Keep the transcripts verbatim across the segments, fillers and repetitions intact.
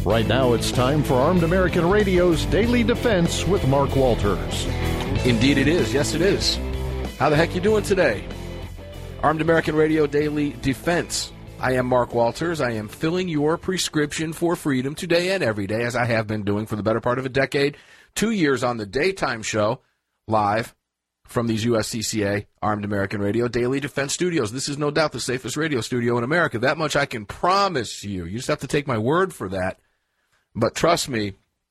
Right now, it's time for Armed American Radio's Daily Defense with Mark Walters. Indeed it is. Yes, it is. How the heck you doing today? Armed American Radio Daily Defense. I am Mark Walters. I am filling your prescription for freedom today and every day, as I have been doing for the better part of a decade. Two years on the daytime show, live from these U S C C A Armed American Radio Daily Defense Studios. This is no doubt the safest radio studio in America. That much I can promise you. You just have to take my word for that. But trust me,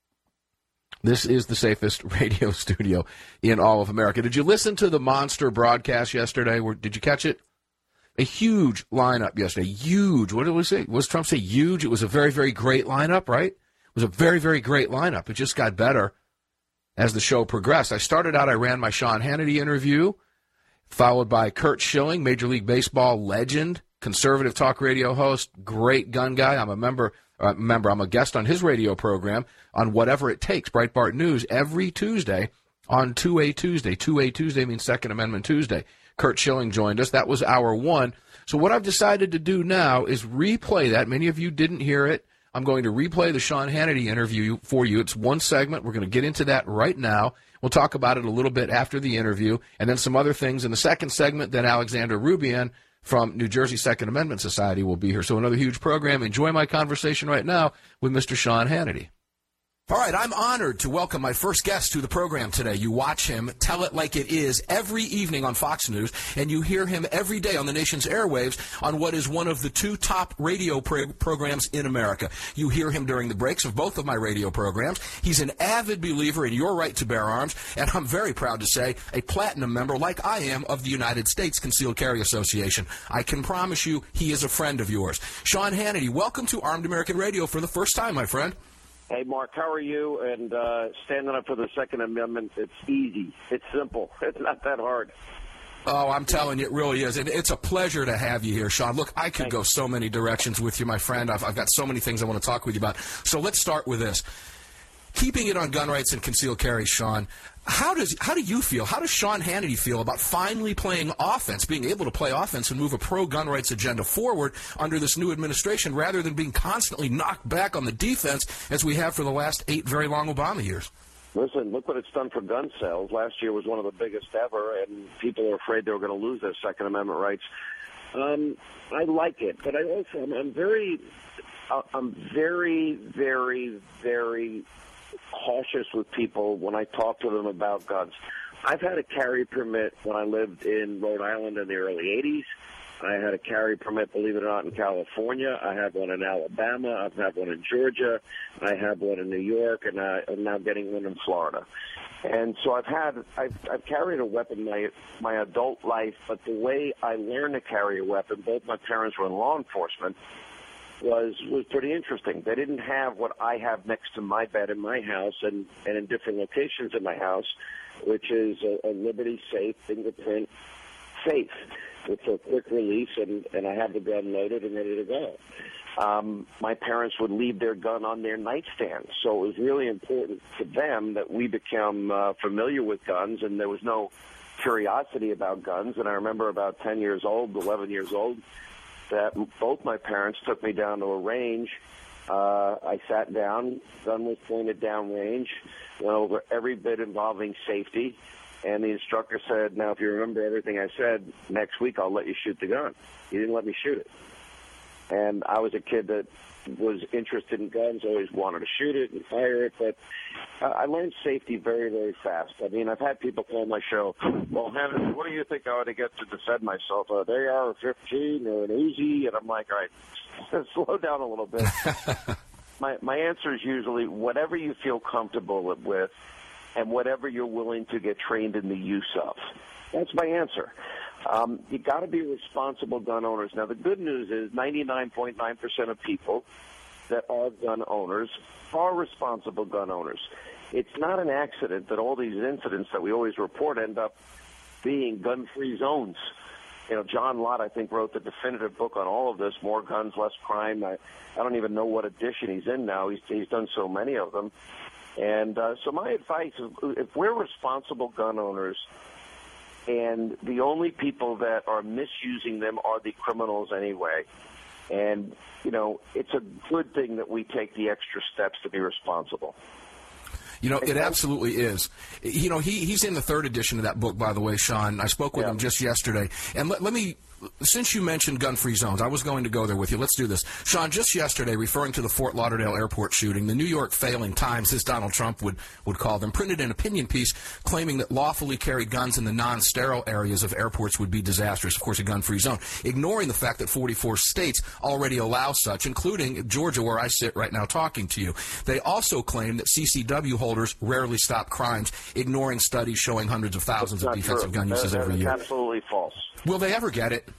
this is the safest radio studio in all of America. Did you listen to the monster broadcast yesterday? Did you catch it? A huge lineup yesterday. Huge. What did we say? Was Trump say huge? It was a very, very great lineup, right? It was a very, very great lineup. It just got better as the show progressed. I started out, I ran my Sean Hannity interview, followed by Curt Schilling, Major League Baseball legend, conservative talk radio host, great gun guy. I'm a member. Uh, remember, I'm a guest on his radio program on Whatever It Takes, Breitbart News, every Tuesday on two A Tuesday. two A Tuesday means Second Amendment Tuesday. Curt Schilling joined us. That was hour one. So what I've decided to do now is replay that. Many of you didn't hear it. I'm going to replay the Sean Hannity interview for you. It's one segment. We're going to get into that right now. We'll talk about it a little bit after the interview, and then some other things in the second segment. Then Alexander Rubian from New Jersey Second Amendment Society will be here. So another huge program. Enjoy my conversation right now with Mister Sean Hannity. All right, I'm honored to welcome my first guest to the program today. You watch him tell it like it is every evening on Fox News, and you hear him every day on the nation's airwaves on what is one of the two top radio pro- programs in America. You hear him during the breaks of both of my radio programs. He's an avid believer in your right to bear arms, and I'm very proud to say a platinum member, like I am, of the United States Concealed Carry Association. I can promise you he is a friend of yours. Sean Hannity, welcome to Armed American Radio for the first time, my friend. Hey, Mark, how are you? And uh, standing up for the Second Amendment, it's easy. It's simple. It's not that hard. Oh, I'm telling you, it really is. And it's a pleasure to have you here, Sean. Look, I could Thanks. go so many directions with you, my friend. I've, I've got so many things I want to talk with you about. So let's start with this. Keeping it on gun rights and concealed carry, Sean, how does how do you feel? How does Sean Hannity feel about finally playing offense, being able to play offense and move a pro-gun rights agenda forward under this new administration rather than being constantly knocked back on the defense as we have for the last eight very long Obama years? Listen, look what it's done for gun sales. Last year was one of the biggest ever, and people are afraid they were going to lose their Second Amendment rights. Um, I like it, but I also I'm, I'm very, I'm very, very, very cautious with people when I talk to them about guns. I've had a carry permit when I lived in Rhode Island in the early eighties. I had a carry permit, believe it or not, in California. I have one in Alabama. I've had one in Georgia. I have one in New York, and I, I'm now getting one in Florida. And so I've had, I've, I've carried a weapon my my adult life, but the way I learned to carry a weapon, both my parents were in law enforcement, was was pretty interesting. They didn't have what I have next to my bed in my house and, and in different locations in my house, which is a, a Liberty safe, fingerprint safe. It's a quick release, and, and I have the gun loaded and ready to go. Um, my parents would leave their gun on their nightstand, so it was really important to them that we become uh, familiar with guns, and there was no curiosity about guns. And I remember about ten years old, eleven years old, that both my parents took me down to a range. Uh, I sat down, gun was pointed down range, went over every bit involving safety, and the instructor said, now, if you remember everything I said, next week I'll let you shoot the gun. He didn't let me shoot it. And I was a kid that was interested in guns, always wanted to shoot it and fire it, but I learned safety very, very fast. I mean, I've had people call my show, well, Hannity, what do you think I ought to get to defend myself? An A R fifteen or an Uzi? And I'm like, all right, slow down a little bit. my my answer is usually whatever you feel comfortable with and whatever you're willing to get trained in the use of. That's my answer. Um, you got to be responsible gun owners. Now, the good news is ninety-nine point nine percent of people that are gun owners are responsible gun owners. It's not an accident that all these incidents that we always report end up being gun-free zones. You know, John Lott, I think, wrote the definitive book on all of this, More Guns, Less Crime. I, I don't even know what edition he's in now. He's, he's done so many of them. And uh, so my advice is, if we're responsible gun owners, and the only people that are misusing them are the criminals anyway, And, you know, it's a good thing that we take the extra steps to be responsible. You know, it absolutely is. You know, he he's in the third edition of that book, by the way, Sean. I spoke with yeah. him just yesterday. And let, let me, since you mentioned gun-free zones, I was going to go there with you. Let's do this. Sean, just yesterday, referring to the Fort Lauderdale airport shooting, the New York Failing Times, as Donald Trump would, would call them, printed an opinion piece claiming that lawfully carried guns in the non-sterile areas of airports would be disastrous. Of course, a gun-free zone, ignoring the fact that forty-four states already allow such, including Georgia, where I sit right now talking to you. They also claim that C C W holders rarely stop crimes, ignoring studies showing hundreds of thousands of defensive true. gun uses that, that every year. Absolutely false. Will they ever get it?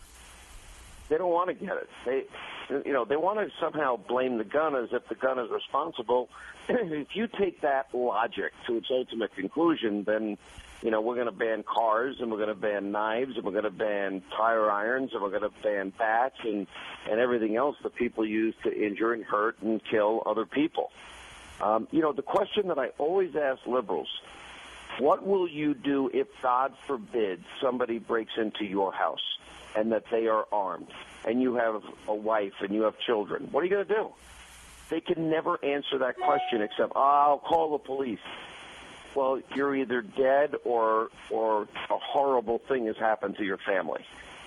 They don't want to get it. They, you know, they want to somehow blame the gun as if the gun is responsible. If you take that logic to its ultimate conclusion, then, you know, we're going to ban cars, and we're going to ban knives, and we're going to ban tire irons, and we're going to ban bats, and, and everything else that people use to injure and hurt and kill other people. Um, you know, the question that I always ask liberals, what will you do if, God forbid, somebody breaks into your house and that they are armed, and you have a wife and you have children? What are you going to do? They can never answer that question except, oh, I'll call the police. Well, you're either dead or or a horrible thing has happened to your family.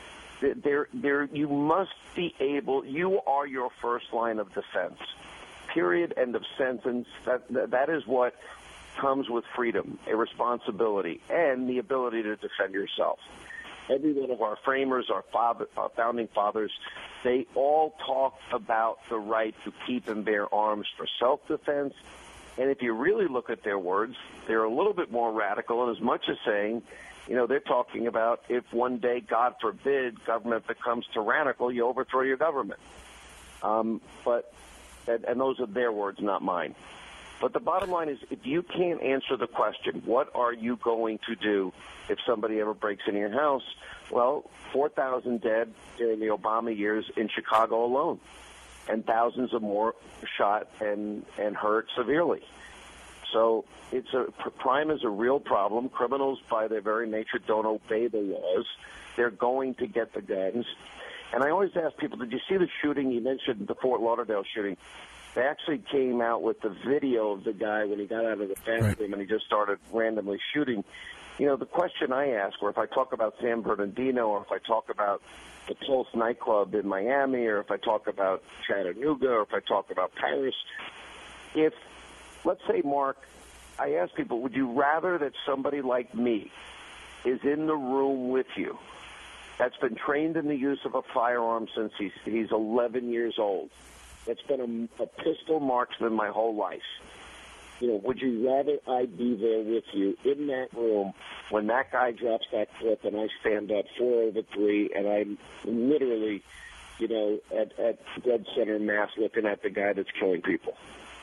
There, there, you must be able, you are your first line of defense. Period, end of sentence. That, that, that is what comes with freedom, a responsibility, and the ability to defend yourself. Every one of our framers, our, father, our founding fathers, they all talked about the right to keep and bear arms for self-defense. And if you really look at their words, they're a little bit more radical, and as much as saying, you know, they're talking about if one day, God forbid, government becomes tyrannical, you overthrow your government. Um, but and, and those are their words, not mine. But the bottom line is, if you can't answer the question, what are you going to do if somebody ever breaks into your house? Well, four thousand dead during the Obama years in Chicago alone, and thousands of more shot and, and hurt severely. So it's a crime is a real problem. Criminals, by their very nature, don't obey the laws. They're going to get the guns. And I always ask people, did you see the shooting? You mentioned the Fort Lauderdale shooting. They actually came out with the video of the guy when he got out of the bathroom right. and he just started randomly shooting. You know, the question I ask, or if I talk about San Bernardino, or if I talk about the Pulse nightclub in Miami, or if I talk about Chattanooga, or if I talk about Paris, if, let's say, Mark, I ask people, would you rather that somebody like me is in the room with you, that's been trained in the use of a firearm since he's, he's eleven years old, that's been a, a pistol marksman my whole life? You know, would you rather I be there with you in that room when that guy drops that clip and I stand up four over three and I'm literally, you know, at, at dead center mass looking at the guy that's killing people?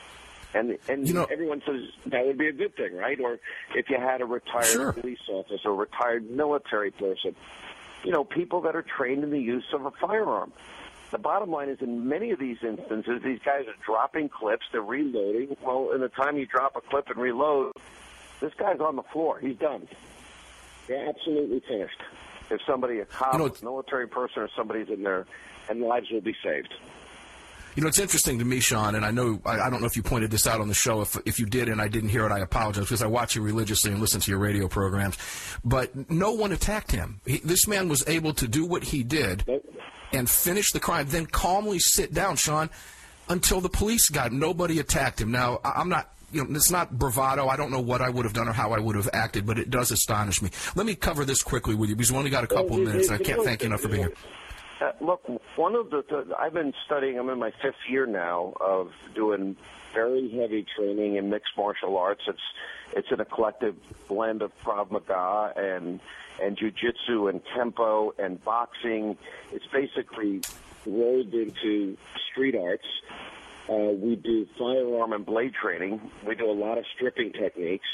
And and you know, everyone says that would be a good thing, right? Or if you had a retired sure. police officer, a retired military person, you know, people that are trained in the use of a firearm. The bottom line is, in many of these instances, these guys are dropping clips, they're reloading. Well, in the time you drop a clip and reload, this guy's on the floor. He's done. They're absolutely finished. If somebody, a cop, you know, a military person, or somebody's in there, and lives will be saved. You know, it's interesting to me, Sean, and I know I, I don't know if you pointed this out on the show. If if you did and I didn't hear it, I apologize, because I watch you religiously and listen to your radio programs. But no one attacked him. He, this man was able to do what he did nope. and finish the crime, then calmly sit down, Sean, until the police got him. Nobody attacked him. Now, I'm not, you know, it's not bravado. I don't know what I would have done or how I would have acted, but it does astonish me. Let me cover this quickly with you, because we only got a couple of minutes, and I can't thank you enough for being here. Uh, look, one of the, the I've been studying, I'm in my fifth year now of doing very heavy training in mixed martial arts. It's it's in a collective blend of Krav Maga and and jiu-jitsu and Kempo and boxing. It's basically rolled into street arts. Uh, we do firearm and blade training. We do a lot of stripping techniques.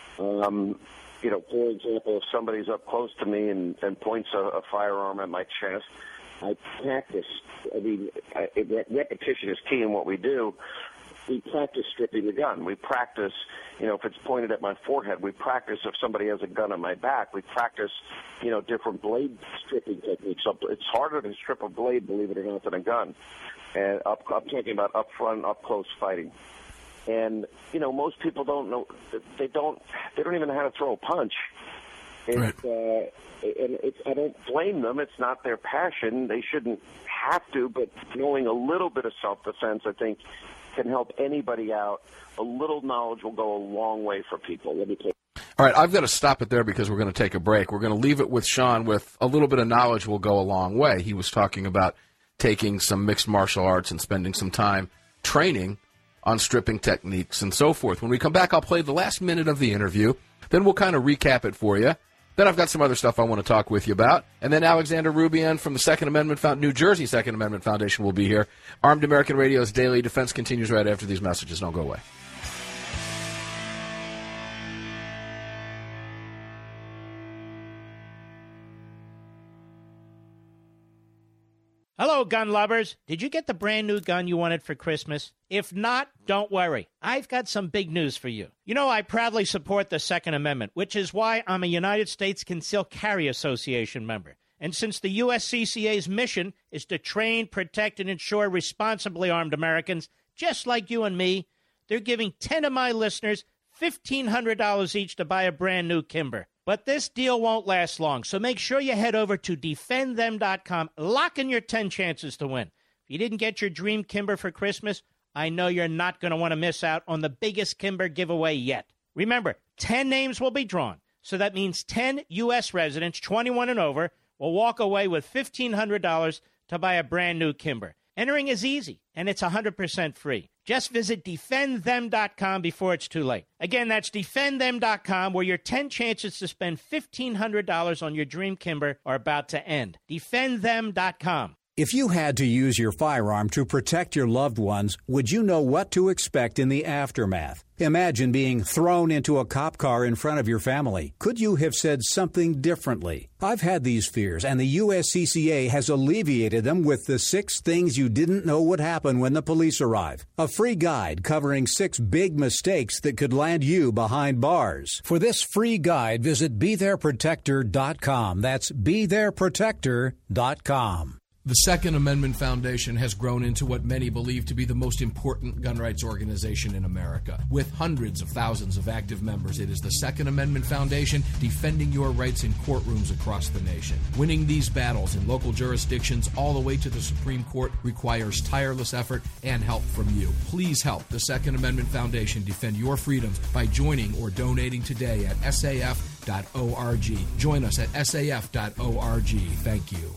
Um, you know, for example, if somebody's up close to me and, and points a, a firearm at my chest, I practice. I mean, I, repetition is key in what we do. we practice stripping the gun. We practice, you know, if it's pointed at my forehead, we practice if somebody has a gun on my back. We practice, you know, different blade stripping techniques. It's harder to strip a blade, believe it or not, than a gun. And up, I'm talking about up front, up close fighting. And, you know, most people don't know, they don't, they don't even know how to throw a punch. And, right. uh, and it's, I don't blame them. It's not their passion. They shouldn't have to, but knowing a little bit of self-defense, I think, can help anybody out. A little knowledge will go a long way for people. Let me tell you. All right, I've got to stop it there because we're going to take a break. We're going to leave it with Sean with a little bit of knowledge will go a long way. He was talking about taking some mixed martial arts and spending some time training on stripping techniques and so forth. When we come back, I'll play the last minute of the interview. Then we'll kind of recap it for you. Then I've got some other stuff I want to talk with you about. And then Alexander Rubian from the Second Amendment Found- New Jersey Second Amendment Foundation will be here. Armed American Radio's Daily Defense continues right after these messages. Don't go away. Hello, gun lovers. Did you get the brand new gun you wanted for Christmas? If not, don't worry. I've got some big news for you. You know, I proudly support the Second Amendment, which is why I'm a United States Concealed Carry Association member. And since the U S C C A's mission is to train, protect, and ensure responsibly armed Americans, just like you and me, they're giving ten of my listeners fifteen hundred dollars each to buy a brand new Kimber. But this deal won't last long, so make sure you head over to defend them dot com. Lock in your ten chances to win. If you didn't get your dream Kimber for Christmas, I know you're not going to want to miss out on the biggest Kimber giveaway yet. Remember, ten names will be drawn, so that means ten U S residents, twenty-one and over, will walk away with fifteen hundred dollars to buy a brand new Kimber. Entering is easy, and it's one hundred percent free. Just visit defend them dot com before it's too late. Again, that's defend them dot com, where your ten chances to spend fifteen hundred dollars on your dream Kimber are about to end. defend them dot com. If you had to use your firearm to protect your loved ones, would you know what to expect in the aftermath? Imagine being thrown into a cop car in front of your family. Could you have said something differently? I've had these fears, and the U S C C A has alleviated them with the six things you didn't know would happen when the police arrive. A free guide covering six big mistakes that could land you behind bars. For this free guide, visit be there protector dot com. That's be there protector dot com. The Second Amendment Foundation has grown into what many believe to be the most important gun rights organization in America. With hundreds of thousands of active members, it is the Second Amendment Foundation defending your rights in courtrooms across the nation. Winning these battles in local jurisdictions all the way to the Supreme Court requires tireless effort and help from you. Please help the Second Amendment Foundation defend your freedoms by joining or donating today at S A F dot org. Join us at S A F dot org. Thank you.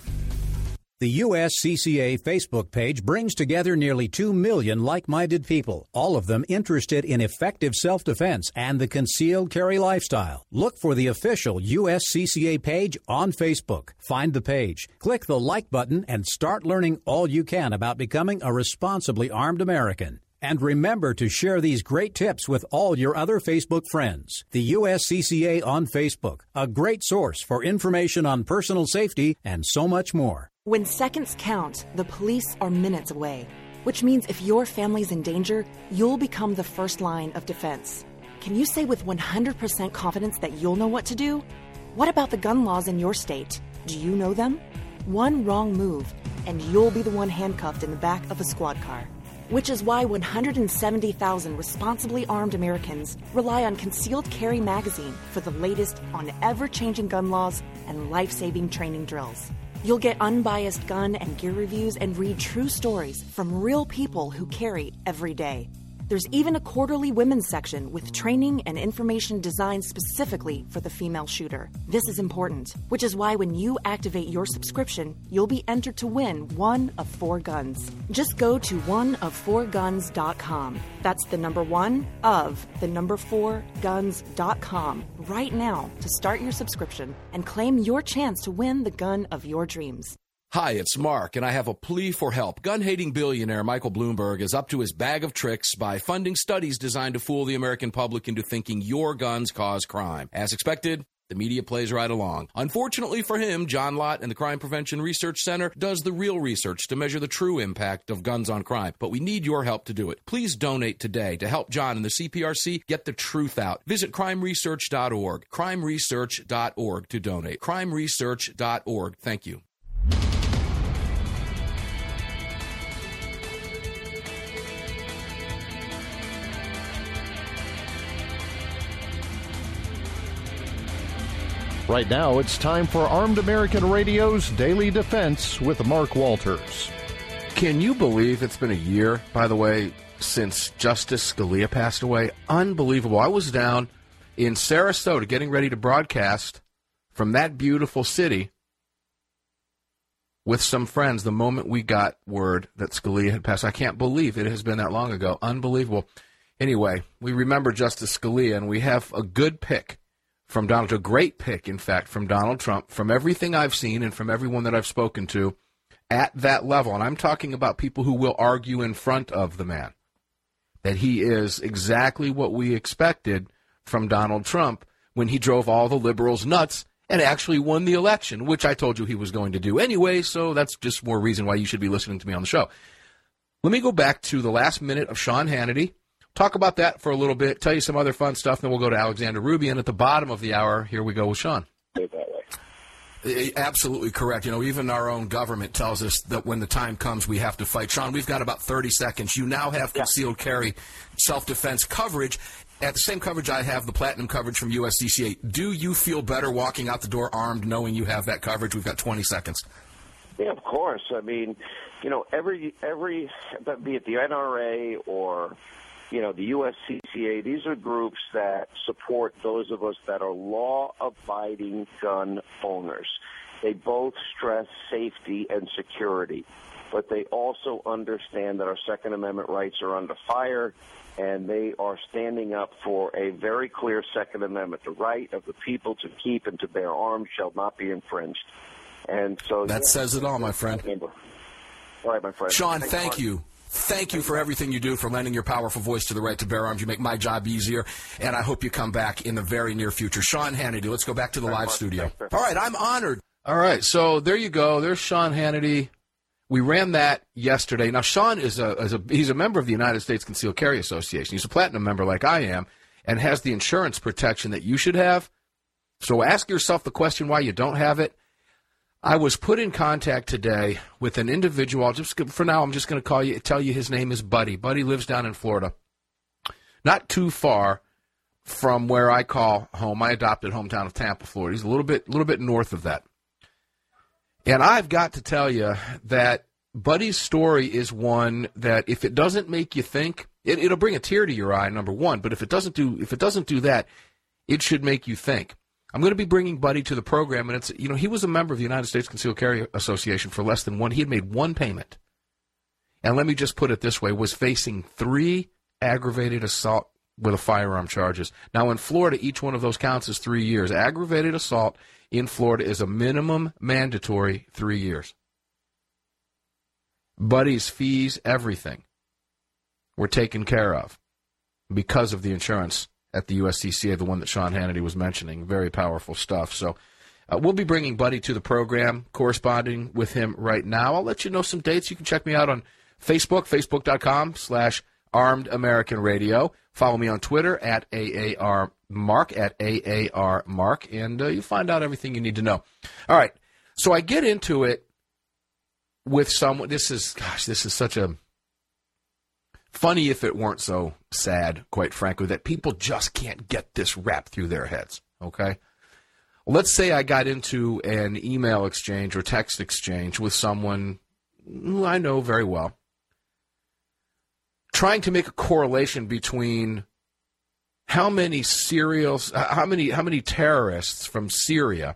The U S C C A Facebook page brings together nearly two million like-minded people, all of them interested in effective self-defense and the concealed carry lifestyle. Look for the official U S C C A page on Facebook. Find the page, click the like button, and start learning all you can about becoming a responsibly armed American. And remember to share these great tips with all your other Facebook friends. The U S C C A on Facebook, a great source for information on personal safety and so much more. When seconds count, the police are minutes away, which means if your family's in danger, you'll become the first line of defense. Can you say with one hundred percent confidence that you'll know what to do? What about the gun laws in your state? Do you know them? One wrong move, and you'll be the one handcuffed in the back of a squad car. Which is why one hundred seventy thousand responsibly armed Americans rely on Concealed Carry Magazine for the latest on ever-changing gun laws and life-saving training drills. You'll get unbiased gun and gear reviews and read true stories from real people who carry every day. There's even a quarterly women's section with training and information designed specifically for the female shooter. This is important, which is why when you activate your subscription, you'll be entered to win one of four guns. Just go to one of four guns dot com. That's the number one of the number four guns dot com right now to start your subscription and claim your chance to win the gun of your dreams. Hi, it's Mark, and I have a plea for help. Gun-hating billionaire Michael Bloomberg is up to his bag of tricks by funding studies designed to fool the American public into thinking your guns cause crime. As expected, The media plays right along. Unfortunately for him, John Lott and the Crime Prevention Research Center does the real research to measure the true impact of guns on crime. But we need your help to do it. Please donate today to help John and the C P R C get the truth out. Visit crime research dot org, crime research dot org to donate. crime research dot org. Thank you. Right now, it's time for Armed American Radio's Daily Defense with Mark Walters. Can you believe it's been a year, by the way, since Justice Scalia passed away? Unbelievable. I was down in Sarasota getting ready to broadcast from that beautiful city with some friends the moment we got word that Scalia had passed. I can't believe it has been that long ago. Unbelievable. Anyway, we remember Justice Scalia, and we have a good pick from Donald, a great pick, in fact, from Donald Trump, from everything I've seen and from everyone that I've spoken to at that level. And I'm talking about people who will argue in front of the man that he is exactly what we expected from Donald Trump when he drove all the liberals nuts and actually won the election, which I told you he was going to do anyway, so that's just more reason why you should be listening to me on the show. Let me go back to the last minute of Sean Hannity. Talk about that for a little bit, tell you some other fun stuff, then we'll go to Alexander Rubio. And at the bottom of the hour, here we go with Sean. Absolutely correct. You know, even our own government tells us that when the time comes, we have to fight. Sean, we've got about thirty seconds. You now have concealed carry self-defense coverage. At the same coverage I have, the platinum coverage from U S C C A. Do you feel better walking out the door armed knowing you have that coverage? We've got twenty seconds. Yeah, of course. I mean, you know, every, every be it the N R A or you know, the U S C C A, these are groups that support those of us that are law-abiding gun owners. They both stress safety and security, but they also understand that our Second Amendment rights are under fire, and they are standing up for a very clear Second Amendment. The right of the people to keep and to bear arms shall not be infringed. And so that yeah, says it all, my friend. All right, my friend. Sean, Thanks, thank you. Thank you for everything you do, for lending your powerful voice to the right to bear arms. You make my job easier, and I hope you come back in the very near future. Sean Hannity, let's go back to the live studio. All right, I'm honored. All right, so there you go. There's Sean Hannity. We ran that yesterday. Now, Sean is a, is a he's a member of the United States Concealed Carry Association. He's a platinum member like I am and has the insurance protection that you should have. So ask yourself the question why you don't have it. I was put in contact today with an individual. I'll just for now, I'm just going to call you, tell you his name is Buddy. Buddy lives down in Florida, not too far from where I call home. My adopted hometown of Tampa, Florida. He's a little bit, little bit north of that. And I've got to tell you that Buddy's story is one that, if it doesn't make you think, it, it'll bring a tear to your eye. Number one, but if it doesn't do, if it doesn't do that, it should make you think. I'm going to be bringing Buddy to the program, and it's, you know, he was a member of the United States Concealed Carry Association for less than one. He had made one payment. And let me just put it this way, was facing three aggravated assault with a firearm charges. Now, in Florida, each one of those counts is three years. Aggravated assault in Florida is a minimum mandatory three years. Buddy's fees, everything, were taken care of because of the insurance at the U S C C A, the one that Sean Hannity was mentioning. Very powerful stuff. So uh, we'll be bringing Buddy to the program, corresponding with him right now. I'll let you know some dates. You can check me out on Facebook, facebook.com slash Armed American Radio. Follow me on Twitter at A A R Mark, at A A R Mark, and uh, you'll find out everything you need to know. All right, so I get into it with someone. This is, gosh, this is such a funny if it weren't so sad, quite frankly, that people just can't get this wrapped through their heads, okay? Let's say I got into an email exchange or text exchange with someone who I know very well, trying to make a correlation between how many serials, how many, how many terrorists from Syria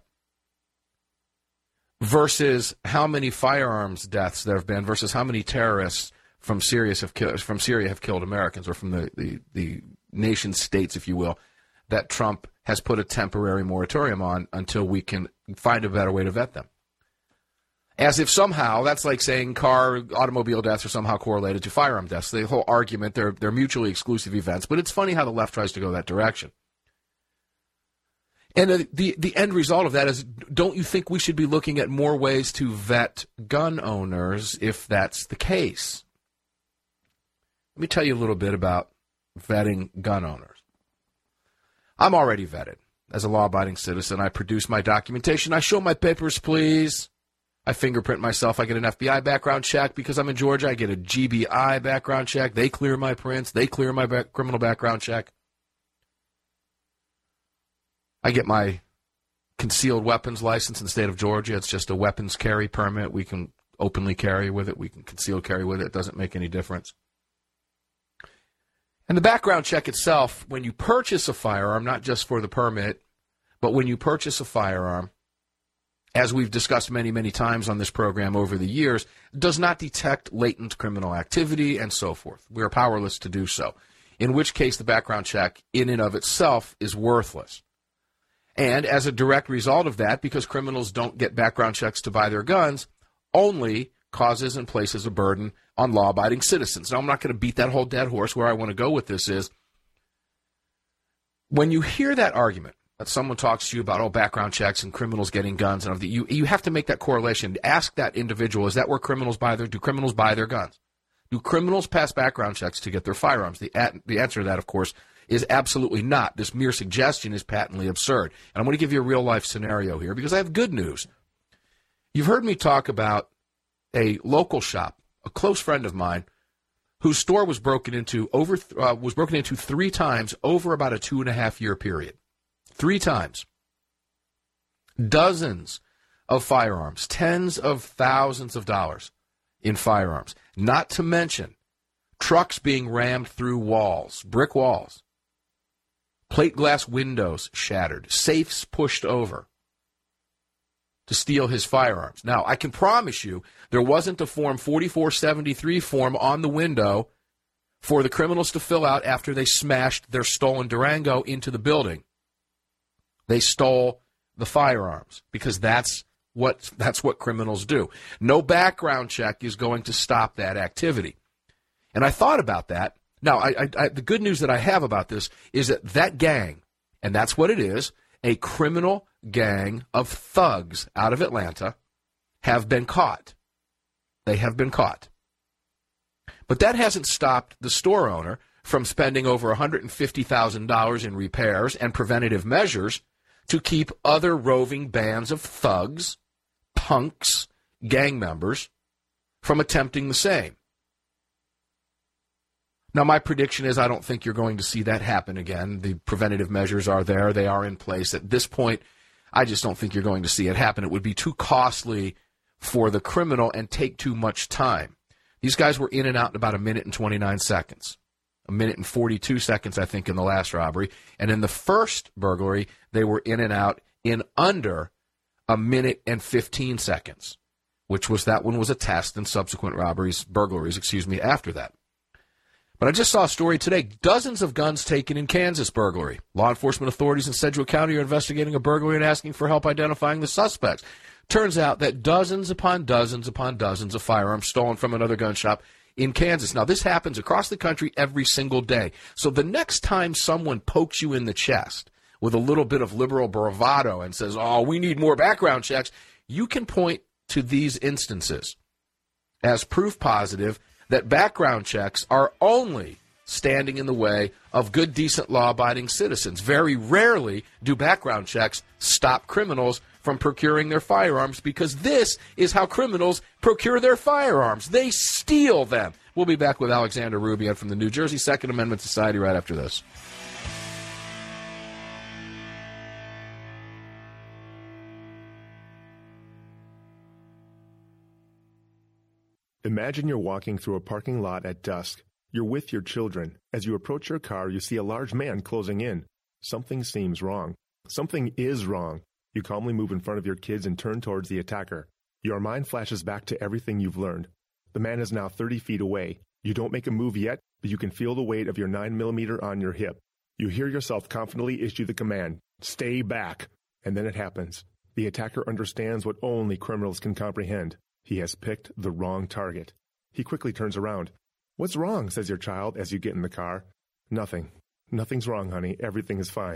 versus how many firearms deaths there have been versus how many terrorists from Syria have killed, from Syria have killed Americans, or from the, the, the nation states, if you will, that Trump has put a temporary moratorium on until we can find a better way to vet them. As if somehow, that's like saying car, automobile deaths are somehow correlated to firearm deaths. The whole argument, they're, they're mutually exclusive events, but it's funny how the left tries to go that direction. And the, the the end result of that is, don't you think we should be looking at more ways to vet gun owners if that's the case? Let me tell you a little bit about vetting gun owners. I'm already vetted. As a law-abiding citizen, I produce my documentation. I show my papers, please. I fingerprint myself. I get an F B I background check. Because I'm in Georgia, I get a G B I background check. They clear my prints. They clear my back, criminal background check. I get my concealed weapons license in the state of Georgia. It's just a weapons carry permit. We can openly carry with it. We can concealed carry with it. It doesn't make any difference. And the background check itself, when you purchase a firearm, not just for the permit, but when you purchase a firearm, as we've discussed many, many times on this program over the years, does not detect latent criminal activity and so forth. We are powerless to do so, in which case the background check in and of itself is worthless. And as a direct result of that, because criminals don't get background checks to buy their guns, only causes and places a burden on law-abiding citizens. Now, I'm not going to beat that whole dead horse. Where I want to go with this is, when you hear that argument, that someone talks to you about, oh, background checks and criminals getting guns and everything, you, you have to make that correlation. Ask that individual, is that where criminals buy their, do criminals buy their guns? Do criminals pass background checks to get their firearms? The, the answer to that, of course, is absolutely not. This mere suggestion is patently absurd. And I'm going to give you a real-life scenario here because I have good news. You've heard me talk about a local shop, a close friend of mine, whose store was broken into over uh, was broken into three times over about a two and a half year period. Three times. Dozens of firearms, tens of thousands of dollars in firearms. Not to mention trucks being rammed through walls, brick walls. Plate glass windows shattered, safes pushed over to steal his firearms. Now, I can promise you there wasn't a Form forty-four seventy-three form on the window for the criminals to fill out after they smashed their stolen Durango into the building. They stole the firearms because that's what that's what criminals do. No background check is going to stop that activity. And I thought about that. Now, I, I, I, the good news that I have about this is that that gang, and that's what it is, a criminal gang of thugs out of Atlanta, have been caught. They have been caught. But that hasn't stopped the store owner from spending over one hundred fifty thousand dollars in repairs and preventative measures to keep other roving bands of thugs, punks, gang members from attempting the same. Now, my prediction is I don't think you're going to see that happen again. The preventative measures are there. They are in place. At this point, I just don't think you're going to see it happen. It would be too costly for the criminal and take too much time. These guys were in and out in about a minute and twenty-nine seconds. A minute and forty-two seconds, I think, in the last robbery. And in the first burglary, they were in and out in under a minute and fifteen seconds, which was that one was a test, and subsequent robberies, burglaries, excuse me, after that. But I just saw a story today. Dozens of guns taken in Kansas burglary. Law enforcement authorities in Sedgwick County are investigating a burglary and asking for help identifying the suspects. Turns out that dozens upon dozens upon dozens of firearms stolen from another gun shop in Kansas. Now, this happens across the country every single day. So the next time someone pokes you in the chest with a little bit of liberal bravado and says, oh, we need more background checks, you can point to these instances as proof positive that background checks are only standing in the way of good, decent, law-abiding citizens. Very rarely do background checks stop criminals from procuring their firearms, because this is how criminals procure their firearms. They steal them. We'll be back with Alexander Rubian from the New Jersey Second Amendment Society right after this. Imagine you're walking through a parking lot at dusk. You're with your children. As you approach your car, you see a large man closing in. Something seems wrong. Something is wrong. You calmly move in front of your kids and turn towards the attacker. Your mind flashes back to everything you've learned. The man is now thirty feet away. You don't make a move yet, but you can feel the weight of your nine millimeter on your hip. You hear yourself confidently issue the command, "Stay back." And then it happens. The attacker understands what only criminals can comprehend. He has picked the wrong target. He quickly turns around. "What's wrong?" says your child as you get in the car. "Nothing. Nothing's wrong, honey. Everything is fine."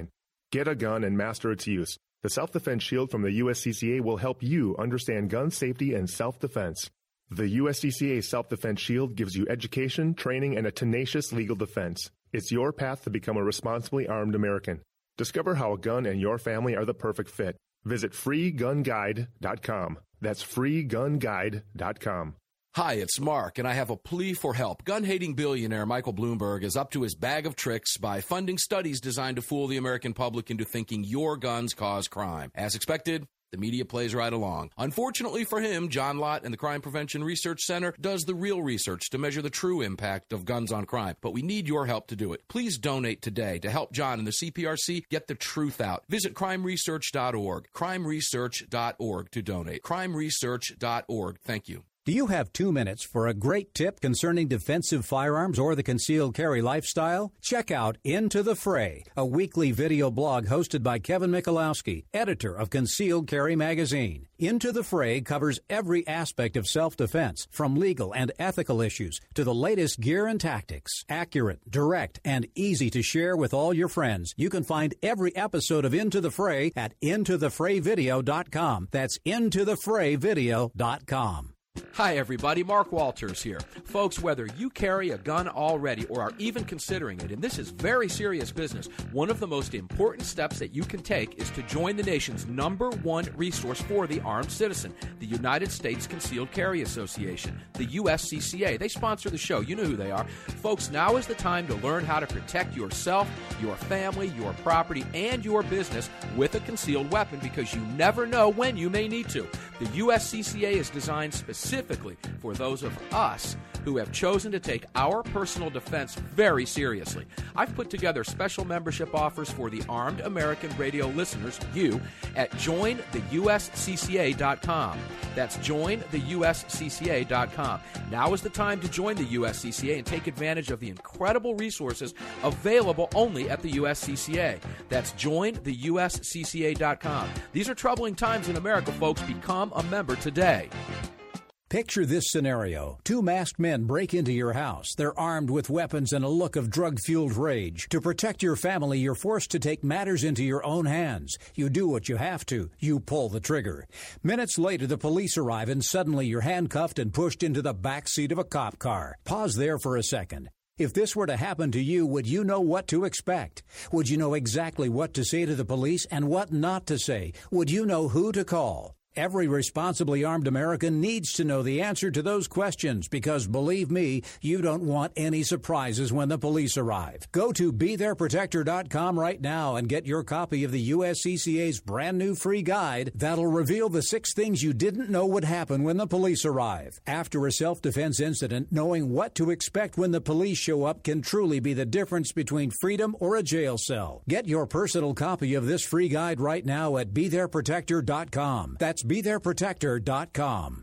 Get a gun and master its use. The Self-Defense Shield from the U S C C A will help you understand gun safety and self-defense. The U S C C A Self-Defense Shield gives you education, training, and a tenacious legal defense. It's your path to become a responsibly armed American. Discover how a gun and your family are the perfect fit. Visit free gun guide dot com. That's free gun guide dot com. Hi, it's Mark, and I have a plea for help. Gun-hating billionaire Michael Bloomberg is up to his bag of tricks by funding studies designed to fool the American public into thinking your guns cause crime. As expected, the media plays right along. Unfortunately for him, John Lott and the Crime Prevention Research Center does the real research to measure the true impact of guns on crime. But we need your help to do it. Please donate today to help John and the C P R C get the truth out. Visit crime research dot org, crime research dot org to donate. crime research dot org. Thank you. Do you have two minutes for a great tip concerning defensive firearms or the concealed carry lifestyle? Check out Into the Fray, a weekly video blog hosted by Kevin Michalowski, editor of Concealed Carry magazine. Into the Fray covers every aspect of self-defense, from legal and ethical issues to the latest gear and tactics. Accurate, direct, and easy to share with all your friends. You can find every episode of Into the Fray at into the fray video dot com. That's into the fray video dot com. Hi, everybody. Mark Walters here. Folks, whether you carry a gun already or are even considering it, and this is very serious business, one of the most important steps that you can take is to join the nation's number one resource for the armed citizen, the United States Concealed Carry Association, the U S C C A. They sponsor the show. You know who they are. Folks, now is the time to learn how to protect yourself, your family, your property, and your business with a concealed weapon, because you never know when you may need to. The U S C C A is designed specifically for those of us who have chosen to take our personal defense very seriously. I've put together special membership offers for the Armed American Radio listeners, you, at join the U S C C A dot com. That's join the U S C C A dot com. Now is the time to join the U S C C A and take advantage of the incredible resources available only at the U S C C A. That's join the U S C C A dot com. These are troubling times in America, folks. Become a member today. Picture this scenario. Two masked men break into your house. They're armed with weapons and a look of drug-fueled rage. To protect your family, you're forced to take matters into your own hands. You do what you have to. You pull the trigger. Minutes later, the police arrive, and suddenly you're handcuffed and pushed into the back seat of a cop car. Pause there for a second. If this were to happen to you, would you know what to expect? Would you know exactly what to say to the police and what not to say? Would you know who to call? Every responsibly armed American needs to know the answer to those questions, because, believe me, you don't want any surprises when the police arrive. Go to be there protector dot com right now and get your copy of the U S C C A's brand new free guide that'll reveal the six things you didn't know would happen when the police arrive. After a self-defense incident, knowing what to expect when the police show up can truly be the difference between freedom or a jail cell. Get your personal copy of this free guide right now at be there protector dot com. That's be there protector dot com.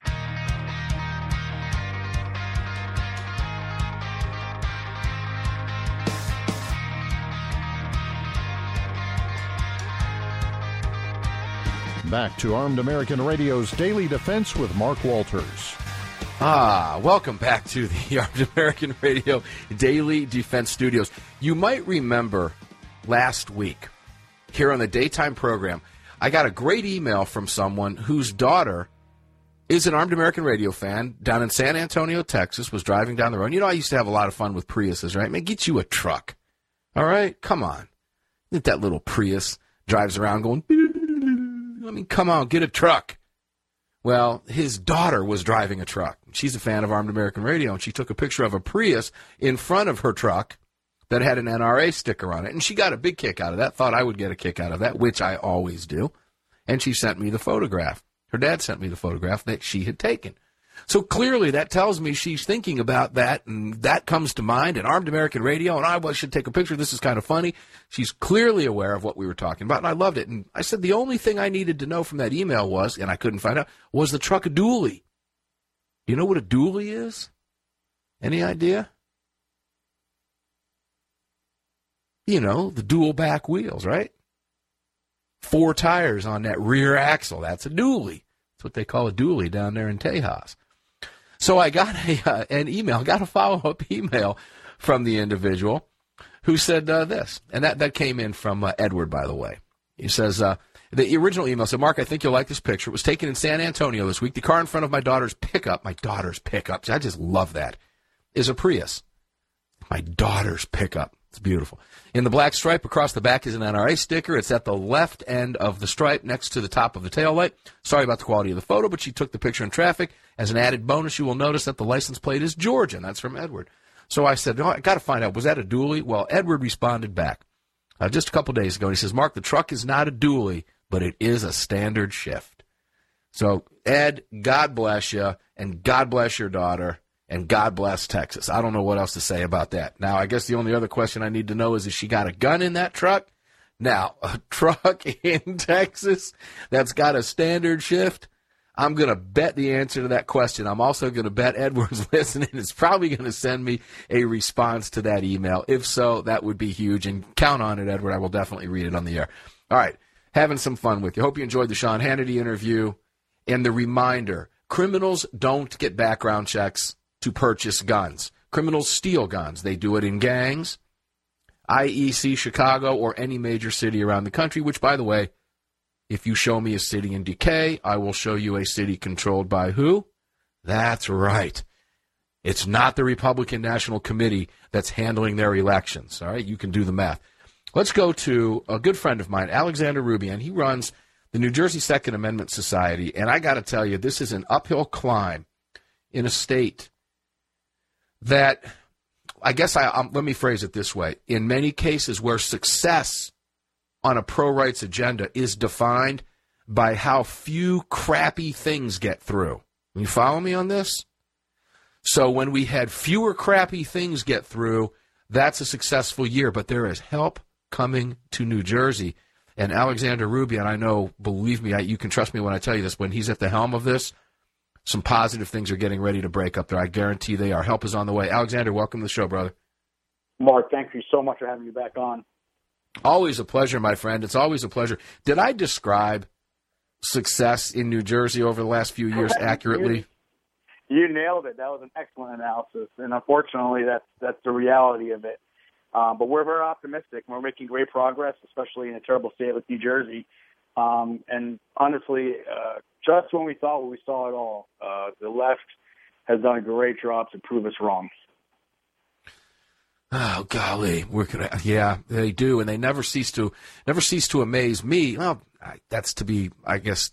Back to Armed American Radio's Daily Defense with Mark Walters. Ah, welcome back to the Armed American Radio Daily Defense Studios. You might remember last week here on the daytime program, I got a great email from someone whose daughter is an Armed American Radio fan down in San Antonio, Texas, was driving down the road. You know, I used to have a lot of fun with Priuses, right? Man, get you a truck. All right? Come on. That little Prius drives around going, I mean, come on, get a truck. Well, his daughter was driving a truck. She's a fan of Armed American Radio, and she took a picture of a Prius in front of her truck that had an N R A sticker on it. And she got a big kick out of that, thought I would get a kick out of that, which I always do. And she sent me the photograph. Her dad sent me the photograph that she had taken. So clearly that tells me she's thinking about that, and that comes to mind, and Armed American Radio, and I should take a picture. This is kind of funny. She's clearly aware of what we were talking about, and I loved it. And I said the only thing I needed to know from that email was, and I couldn't find out, was the truck a dually? You know what a dually is? Any idea? You know, the dual back wheels, right? Four tires on that rear axle. That's a dually. That's what they call a dually down there in Tejas. So I got a, uh, an email, got a follow-up email from the individual who said uh, this. And that, that came in from uh, Edward, by the way. He says, uh, the original email said, Mark, I think you'll like this picture. It was taken in San Antonio this week. The car in front of my daughter's pickup, my daughter's pickup, I just love that, is a Prius. My daughter's pickup. It's beautiful. In the black stripe across the back is an N R A sticker. It's at the left end of the stripe next to the top of the taillight. Sorry about the quality of the photo, but she took the picture in traffic. As an added bonus, you will notice that the license plate is Georgia, and that's from Edward. So I said, oh, I got to find out, was that a dually? Well, Edward responded back uh, just a couple days ago, and he says, Mark, the truck is not a dually, but it is a standard shift. So, Ed, God bless you, and God bless your daughter, and God bless Texas. I don't know what else to say about that. Now, I guess the only other question I need to know is, has she got a gun in that truck? Now, a truck in Texas that's got a standard shift? I'm going to bet the answer to that question. I'm also going to bet Edward's listening is probably going to send me a response to that email. If so, that would be huge. And count on it, Edward. I will definitely read it on the air. All right. Having some fun with you. Hope you enjoyed the Sean Hannity interview. And the reminder, criminals don't get background checks to purchase guns. Criminals steal guns. They do it in gangs, I E C Chicago, or any major city around the country, which, by the way, if you show me a city in decay, I will show you a city controlled by who? That's right. It's not the Republican National Committee that's handling their elections. All right, you can do the math. Let's go to a good friend of mine, Alexander Rubian. He runs the New Jersey Second Amendment Society, and I got to tell you, this is an uphill climb in a state that, I guess I um, let me phrase it this way. In many cases where success on a pro-rights agenda is defined by how few crappy things get through. Can you follow me on this? So when we had fewer crappy things get through, that's a successful year. But there is help coming to New Jersey. And Alexander Rubian, I know, believe me, I, you can trust me when I tell you this, when he's at the helm of this, some positive things are getting ready to break up there. I guarantee they are. Help is on the way. Alexander, welcome to the show, brother. Mark, thank you so much for having me back on. Always a pleasure, my friend. It's always a pleasure. Did I describe success in New Jersey over the last few years accurately? You, you nailed it. That was an excellent analysis. And unfortunately, that's that's the reality of it. Um, but we're very optimistic. We're making great progress, especially in a terrible state like New Jersey. Um, and honestly, uh, just when we thought we saw it all, uh, the left has done a great job to prove us wrong. Oh golly, we're gonna yeah they do, and they never cease to never cease to amaze me. Well, I, that's to be, I guess,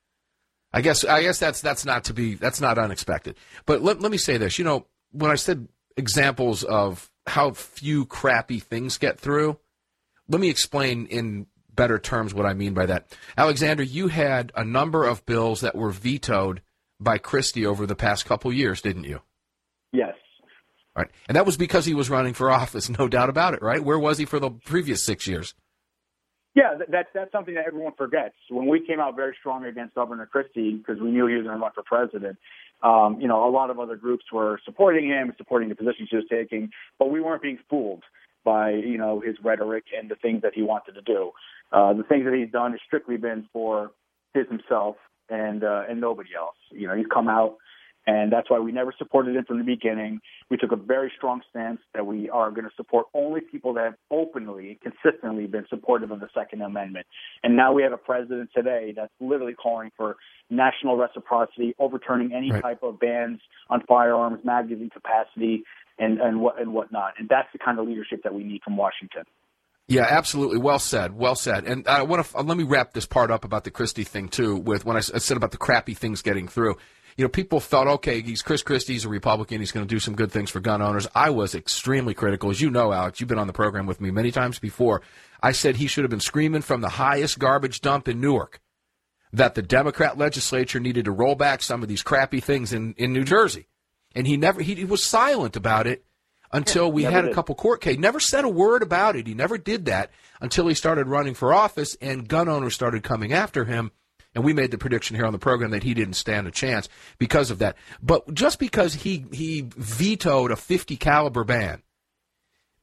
I guess, I guess that's that's not to be that's not unexpected. But let let me say this, you know, when I said examples of how few crappy things get through, let me explain in better terms what I mean by that. Alexander, you had a number of bills that were vetoed by Christie over the past couple years, didn't you? Yes. Right. And that was because he was running for office, no doubt about it, right? Where was he for the previous six years? Yeah, that, that, that's something that everyone forgets. When we came out very strong against Governor Christie, because we knew he was going to run for president, um, you know, a lot of other groups were supporting him, supporting the positions he was taking, but we weren't being fooled by, you know, his rhetoric and the things that he wanted to do. Uh, the things that he's done has strictly been for his himself and uh, and nobody else. You know, he's come out, and that's why we never supported him from the beginning. We took a very strong stance that we are going to support only people that have openly, consistently been supportive of the Second Amendment. And now we have a president today that's literally calling for national reciprocity, overturning any right. type of bans on firearms, magazine capacity, and, and, what, and whatnot. And that's the kind of leadership that we need from Washington. Yeah, absolutely. Well said. Well said. And I want to let me wrap this part up about the Christie thing too. With when I said about the crappy things getting through, you know, people felt, okay, he's Chris Christie, he's a Republican, he's going to do some good things for gun owners. I was extremely critical, as you know, Alex. You've been on the program with me many times before. I said he should have been screaming from the highest garbage dump in Newark that the Democrat legislature needed to roll back some of these crappy things in, in New Jersey, and he never he, he was silent about it. Until we had a couple court cases. Never said a word about it. He never did that until he started running for office and gun owners started coming after him. And we made the prediction here on the program that he didn't stand a chance because of that. But just because he, he vetoed a fifty caliber ban,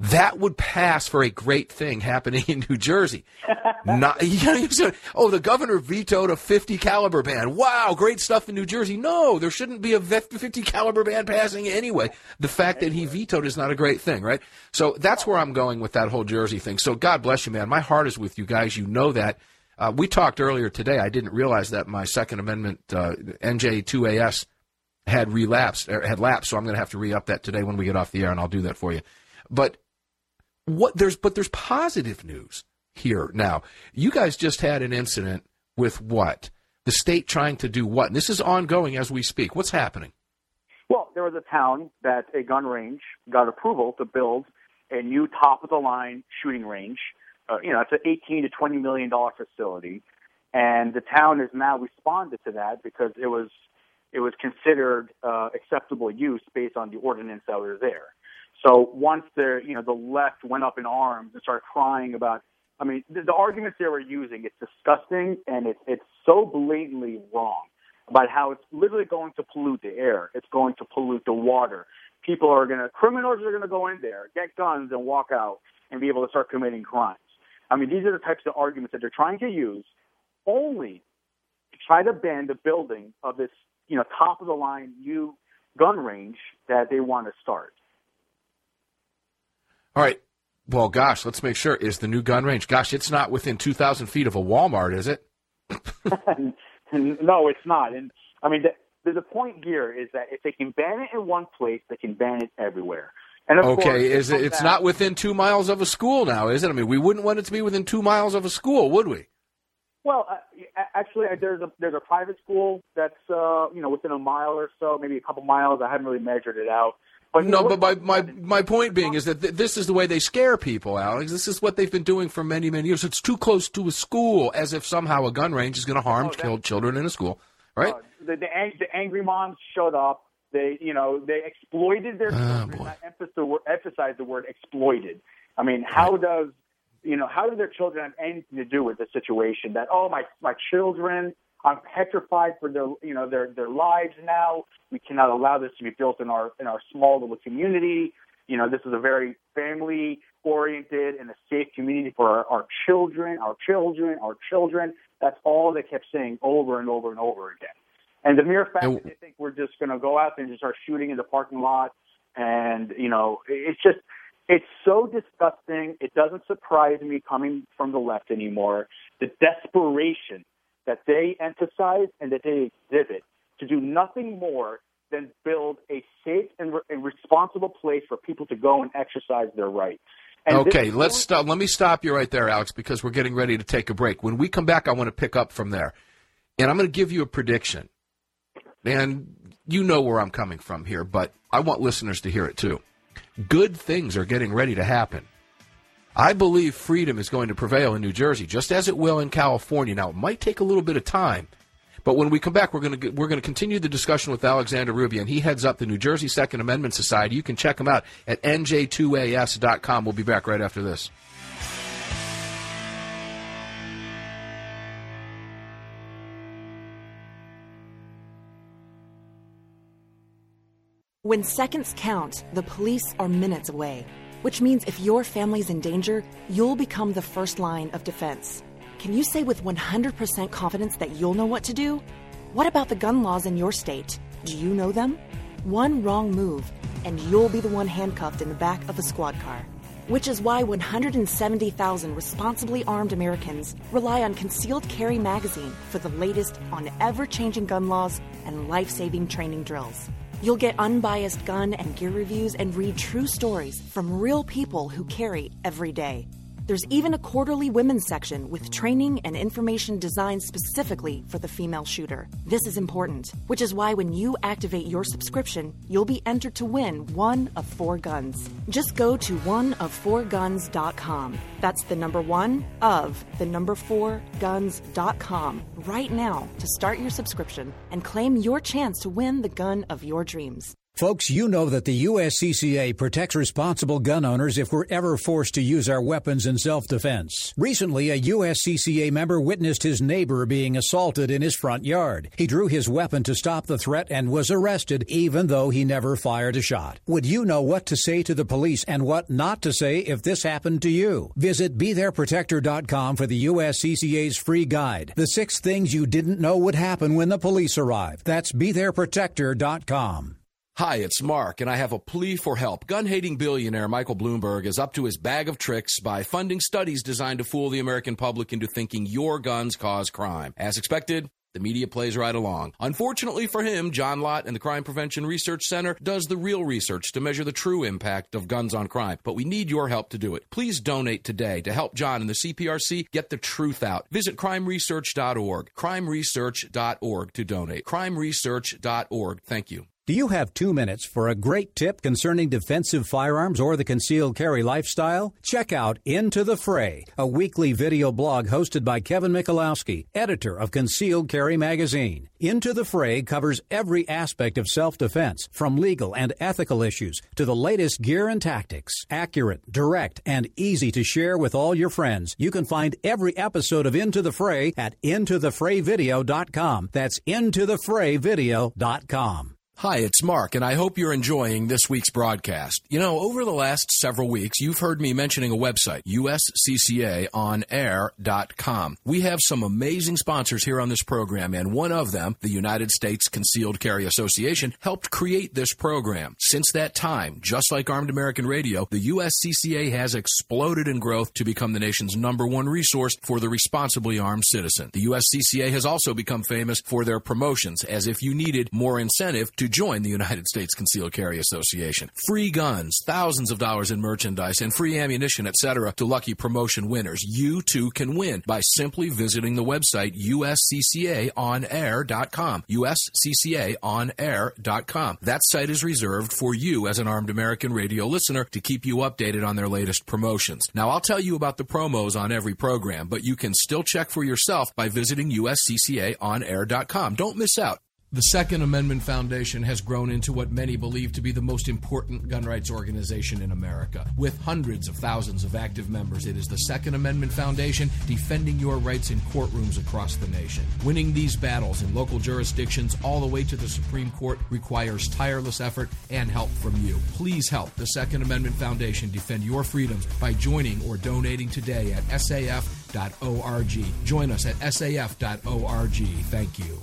that would pass for a great thing happening in New Jersey. Not, you know, you said, oh, the governor vetoed a fifty caliber ban. Wow, great stuff in New Jersey. No, there shouldn't be a fifty caliber ban passing anyway. The fact that he vetoed is not a great thing, right? So that's where I'm going with that whole Jersey thing. So God bless you, man. My heart is with you guys. You know that. Uh, we talked earlier today. I didn't realize that my Second Amendment uh, N J two A S had relapsed, or had lapsed, so I'm going to have to re-up that today when we get off the air, and I'll do that for you. But what there's but there's positive news here now. You guys just had an incident with what? The state trying to do what? And this is ongoing as we speak. What's happening? Well, there was a town that a gun range got approval to build a new top-of-the-line shooting range. Uh, you know, it's an eighteen to twenty million dollars facility, and the town has now responded to that because it was it was considered uh, acceptable use based on the ordinance that was there. So once the you know the left went up in arms and started crying about, I mean, the, the arguments they were using, it's disgusting and it's it's so blatantly wrong about how it's literally going to pollute the air, it's going to pollute the water. People are going to, criminals are going to go in there, get guns, and walk out and be able to start committing crimes. I mean, these are the types of arguments that they're trying to use only to try to ban the building of this, you know, top-of-the-line new gun range that they want to start. All right. Well, gosh, let's make sure. Is the new gun range, gosh, it's not within two thousand feet of a Walmart, is it? No, it's not. And, I mean, the, the point here is that if they can ban it in one place, they can ban it everywhere. And of okay, course, is it, it's not within two miles of a school now, is it? I mean, we wouldn't want it to be within two miles of a school, would we? Well, uh, actually, there's a there's a private school that's uh, you know within a mile or so, maybe a couple miles. I haven't really measured it out. But no, know, but my, my my point being is that th- this is the way they scare people, Alex. This is what they've been doing for many, many years. It's too close to a school, as if somehow a gun range is going to harm, oh, kill children in a school, right? Uh, the, the, the angry moms showed up. They, you know, they exploited their children. Oh, I emphasize the, word, emphasize the word exploited. I mean, how right. does, you know, how do their children have anything to do with the situation? That, oh, my my children, I'm petrified for their, you know, their their lives now. We cannot allow this to be built in our in our small little community. You know, this is a very family oriented and a safe community for our, our children, our children, our children. That's all they kept saying over and over and over again. And the mere fact that they think we're just going to go out there and just start shooting in the parking lot, and, you know, it's just, it's so disgusting. It doesn't surprise me coming from the left anymore. The desperation that they emphasize and that they exhibit to do nothing more than build a safe and, re- and responsible place for people to go and exercise their rights. And okay, let's stop. Let me stop you right there, Alex, because we're getting ready to take a break. When we come back, I want to pick up from there. And I'm going to give you a prediction. And you know where I'm coming from here, but I want listeners to hear it too. Good things are getting ready to happen. I believe freedom is going to prevail in New Jersey, just as it will in California. Now, it might take a little bit of time, but when we come back, we're going to we're going to continue the discussion with Alexander Rubia, and he heads up the New Jersey Second Amendment Society. You can check him out at N J two A S dot com. We'll be back right after this. When seconds count, the police are minutes away, which means if your family's in danger, you'll become the first line of defense. Can you say with one hundred percent confidence that you'll know what to do? What about the gun laws in your state? Do you know them? One wrong move, and you'll be the one handcuffed in the back of a squad car. Which is why one hundred seventy thousand responsibly armed Americans rely on Concealed Carry Magazine for the latest on ever-changing gun laws and life-saving training drills. You'll get unbiased gun and gear reviews and read true stories from real people who carry every day. There's even a quarterly women's section with training and information designed specifically for the female shooter. This is important, which is why when you activate your subscription, you'll be entered to win one of four guns. Just go to one of four guns dot com. That's the number one of the number four guns dot com right now to start your subscription and claim your chance to win the gun of your dreams. Folks, you know that the U S C C A protects responsible gun owners if we're ever forced to use our weapons in self-defense. Recently, a U S C C A member witnessed his neighbor being assaulted in his front yard. He drew his weapon to stop the threat and was arrested, even though he never fired a shot. Would you know what to say to the police and what not to say if this happened to you? Visit be there protector dot com for the U S C C A's free guide. The six things you didn't know would happen when the police arrive. That's be there protector dot com. Hi, it's Mark, and I have a plea for help. Gun-hating billionaire Michael Bloomberg is up to his bag of tricks by funding studies designed to fool the American public into thinking your guns cause crime. As expected, the media plays right along. Unfortunately for him, John Lott and the Crime Prevention Research Center does the real research to measure the true impact of guns on crime. But we need your help to do it. Please donate today to help John and the C P R C get the truth out. Visit crime research dot org, crime research dot org to donate. crime research dot org. Thank you. Do you have two minutes for a great tip concerning defensive firearms or the concealed carry lifestyle? Check out Into the Fray, a weekly video blog hosted by Kevin Michalowski, editor of Concealed Carry magazine. Into the Fray covers every aspect of self-defense, from legal and ethical issues to the latest gear and tactics. Accurate, direct, and easy to share with all your friends. You can find every episode of Into the Fray at into the fray video dot com. That's into the fray video dot com. Hi, it's Mark, and I hope you're enjoying this week's broadcast. You know, over the last several weeks, you've heard me mentioning a website, U S C C A on air dot com. We have some amazing sponsors here on this program, and one of them, the United States Concealed Carry Association, helped create this program. Since that time, just like Armed American Radio, the U S C C A has exploded in growth to become the nation's number one resource for the responsibly armed citizen. The U S C C A has also become famous for their promotions, as if you needed more incentive to join the United States Concealed Carry Association. Free guns, thousands of dollars in merchandise, and free ammunition, et cetera to lucky promotion winners. You too can win by simply visiting the website U S C C A on air dot com. U S C C A on air dot com. That site is reserved for you as an Armed American Radio listener to keep you updated on their latest promotions. Now, I'll tell you about the promos on every program, but you can still check for yourself by visiting U S C C A on air dot com. Don't miss out. The Second Amendment Foundation has grown into what many believe to be the most important gun rights organization in America. With hundreds of thousands of active members, it is the Second Amendment Foundation defending your rights in courtrooms across the nation. Winning these battles in local jurisdictions all the way to the Supreme Court requires tireless effort and help from you. Please help the Second Amendment Foundation defend your freedoms by joining or donating today at S A F dot org. Join us at S A F dot org. Thank you.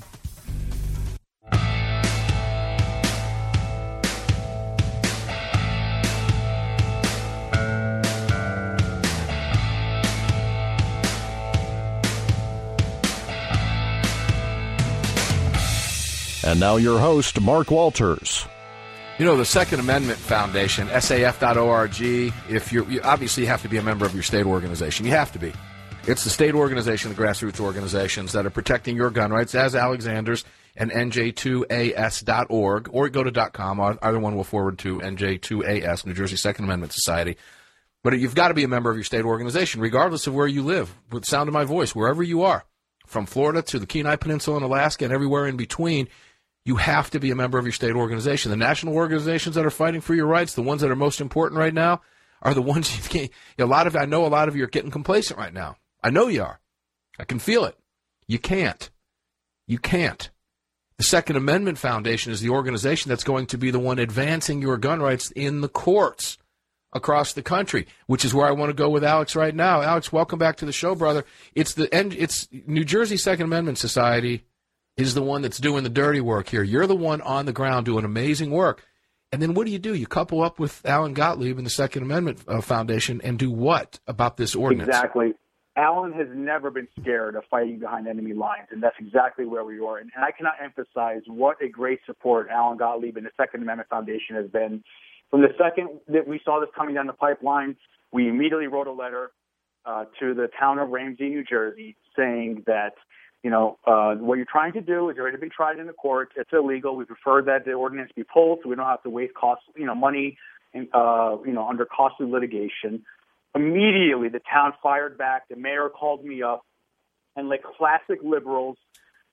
And now your host, Mark Walters. You know, the Second Amendment Foundation, S A F dot org, if you're, you obviously have to be a member of your state organization. You have to be. It's the state organization, the grassroots organizations that are protecting your gun rights, as Alexander's and N J two A S dot org, or go to .com. Either one will forward to N J two A S, New Jersey Second Amendment Society. But you've got to be a member of your state organization, regardless of where you live, with the sound of my voice, wherever you are, from Florida to the Kenai Peninsula in Alaska and everywhere in between. You have to be a member of your state organization. The national organizations that are fighting for your rights, the ones that are most important right now, are the ones you can't. A lot of I know a lot of you are getting complacent right now. I know you are. I can feel it. You can't. You can't. The Second Amendment Foundation is the organization that's going to be the one advancing your gun rights in the courts across the country, which is where I want to go with Alex right now. Alex, welcome back to the show, brother. It's the it's New Jersey Second Amendment Society is the one that's doing the dirty work here. You're the one on the ground doing amazing work. And then what do you do? You couple up with Alan Gottlieb and the Second Amendment uh, Foundation and do what about this ordinance? Exactly. Alan has never been scared of fighting behind enemy lines, and that's exactly where we are. And, and I cannot emphasize what a great support Alan Gottlieb and the Second Amendment Foundation has been. From the second that we saw this coming down the pipeline, we immediately wrote a letter uh, to the town of Ramsey, New Jersey, saying that, you know, uh, what you're trying to do is already been tried in the courts. It's illegal. We prefer that the ordinance be pulled so we don't have to waste cost, you know, money, and, uh, you know, under costly litigation. Immediately, the town fired back. The mayor called me up, and like classic liberals,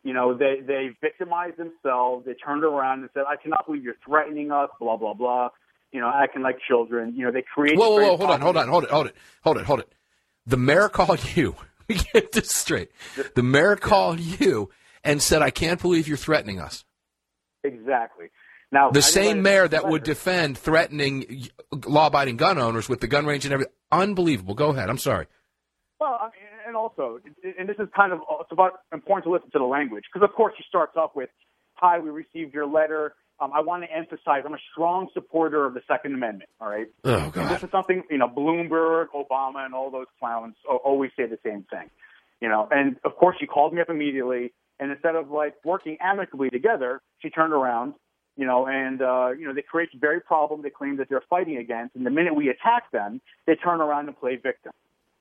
You know, they, they victimized themselves. They turned around and said, I cannot believe you're threatening us, blah, blah, blah. You know, acting like children. You know, they created... Whoa, whoa, whoa, hold on, hold on, hold it, hold it, hold it, hold it. The mayor called you. We get this straight. The mayor called you and said, I can't believe you're threatening us. Exactly. Now, the same mayor that would defend threatening law-abiding gun owners with the gun range and everything. Unbelievable. Go ahead. I'm sorry. Well, I mean, and also, and this is kind of, it's about important to listen to the language, because of course she starts off with, hi, we received your letter. Um, I want to emphasize I'm a strong supporter of the Second Amendment, all right? Oh, God. And this is something, you know, Bloomberg, Obama, and all those clowns always say the same thing, you know? And, of course, she called me up immediately, and instead of, like, working amicably together, she turned around, you know, and, uh, you know, they create the very problem they claim that they're fighting against, and the minute we attack them, they turn around and play victim,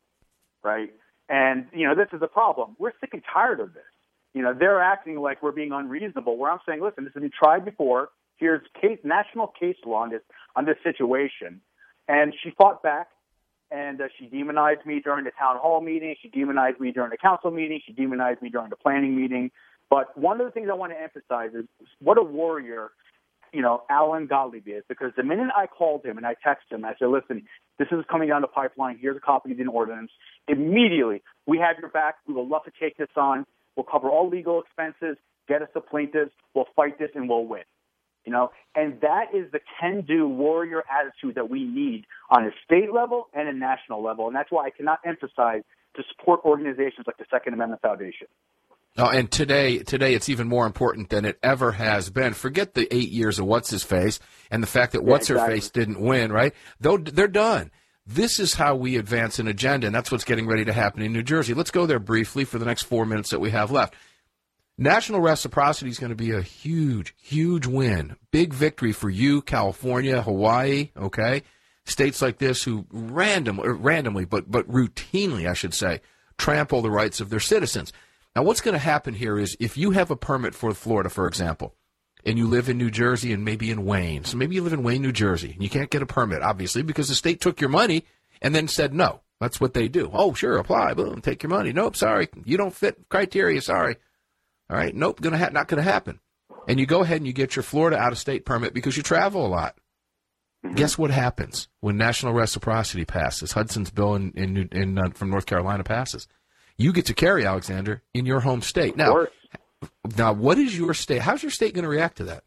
right? And, you know, this is a problem. We're sick and tired of this. You know, they're acting like we're being unreasonable, where I'm saying, listen, this has been tried before. Here's case, national case law on this, on this situation. And she fought back, and uh, she demonized me during the town hall meeting. She demonized me during the council meeting. She demonized me during the planning meeting. But one of the things I want to emphasize is what a warrior, you know, Alan Gottlieb is, because the minute I called him and I texted him, I said, listen, this is coming down the pipeline. Here's a copy of the ordinance. Immediately, we have your back. We will love to take this on. We'll cover all legal expenses, get us the plaintiffs, we'll fight this, and we'll win. You know, and that is the can-do warrior attitude that we need on a state level and a national level, and that's why I cannot emphasize to support organizations like the Second Amendment Foundation. Oh, and today, today it's even more important than it ever has been. Forget the eight years of What's-His-Face and the fact that yeah, What's-Her-Face exactly. didn't win, right? Though they're done. This is how we advance an agenda, and that's what's getting ready to happen in New Jersey. Let's go there briefly for the next four minutes that we have left. National reciprocity is going to be a huge, huge win. Big victory for you, California, Hawaii, okay? States like this who random, or randomly, but, but routinely, I should say, trample the rights of their citizens. Now, what's going to happen here is if you have a permit for Florida, for example, and you live in New Jersey and maybe in Wayne, so maybe you live in Wayne, New Jersey, and you can't get a permit, obviously, because the state took your money and then said no. That's what they do. Oh, sure, apply, boom, take your money. Nope, sorry, you don't fit criteria, sorry. All right, nope, gonna ha- not going to happen. And you go ahead and you get your Florida out-of-state permit because you travel a lot. Mm-hmm. Guess what happens when national reciprocity passes? Hudson's bill in, in, in uh, from North Carolina passes. You get to carry, Alexander, in your home state. Now, now, what is your state? How's your state going to react to that?